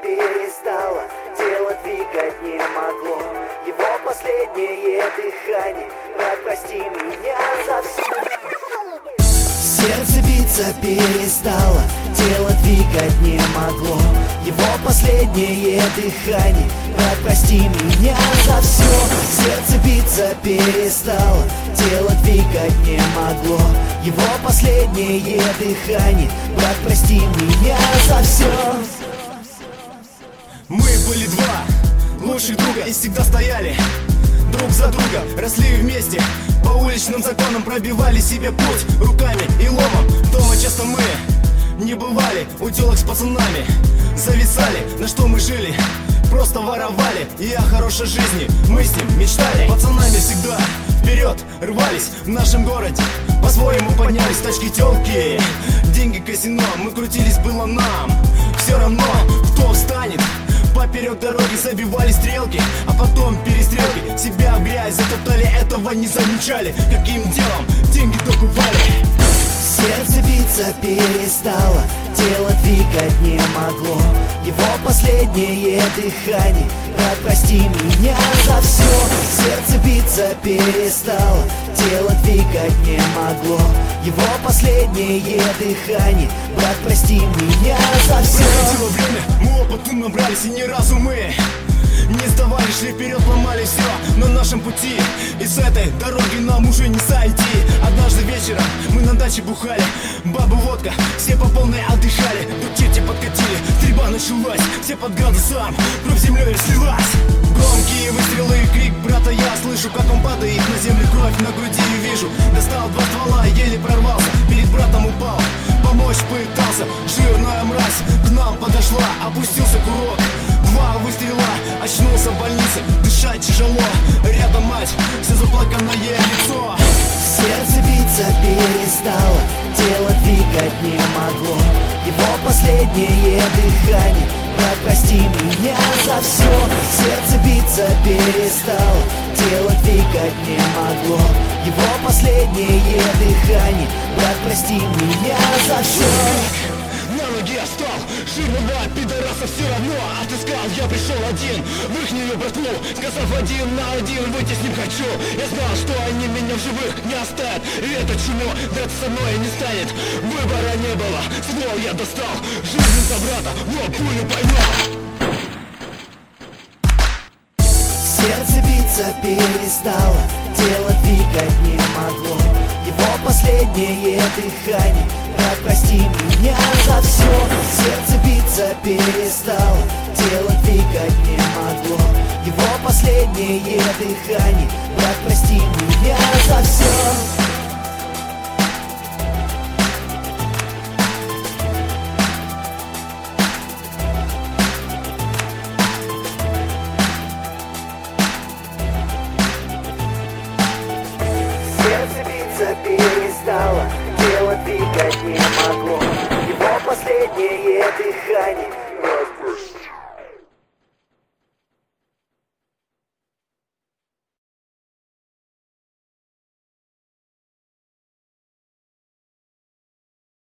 перестало, тело двигать не могло. Его последнее дыхание, брат, прости меня за все. Сердце биться перестало, тело двигать не могло. Его последнее дыхание, брат, прости меня за все. Сердце биться перестало, тело двигать не могло. Его последнее дыхание, брат, прости меня за все. Мы были два лучших друга и всегда стояли друг за друга, росли вместе. По уличным законам пробивали себе путь руками и ломом. Дома часто мы не бывали, у тёлок с пацанами зависали. На что мы жили? Просто воровали. И о хорошей жизни мы с ним мечтали. Пацанами всегда вперед рвались в нашем городе. По-своему поднялись тачки, тёлки, деньги, казино. Мы крутились, было нам все равно, кто встанет. Поперек дороги забивали стрелки, а потом перестрелки. Себя в грязь затоптали, этого не замечали. Каким делом деньги докупали. Сердце биться перестало, тело двигать не могло. Его последнее дыхание, брат, прости меня за все. Сердце биться перестало, тело двигать не могло. Его последнее дыхание, брат, прости меня за все. Проходило время, мы опыту набрались, и ни разу мы не сдавали, шли вперед, ломали все на нашем пути. И с этой дороги нам уже не сойти. Однажды вечером мы на даче бухали, бабы, водка, все по полной отдыхали. Тут черти подкатили, стрельба началась, все под градусом, кровь землей слилась. Громкие выстрелы и крик брата я слышу, как он падает на землю, кровь на груди вижу. Достал два ствола, еле прорвался, перед братом упал, помочь пытался. Жирная мразь к нам подошла, опустился курок. Два выстрела, очнулся в больнице, дышать тяжело. Рядом мать, все заплаканное лицо. Сердце биться перестало, тело двигать не могло. Его последнее дыхание, брат, прости меня за все. Сердце биться перестало, тело двигать не могло. Его последнее дыхание, брат, прости меня за все. На ноги я встал, жирного пидораса все равно отыскал. Я пришел один в ихнюю братву, сказав один на один выйти с ним хочу. Я знал, что они меня в живых не оставят, и это чему драться со мной не станет. Выбора не было, ствол я достал, жизнь за брата, но пулю поймал. Сердце биться перестало, тело двигать не могло. Его последнее дыхание, брат, прости меня за все. Сердце биться перестало, тело двигать не могло. Его последнее дыхание, брат, прости меня за все. Перестало, тело двигать не могло. Его последнее дыхание,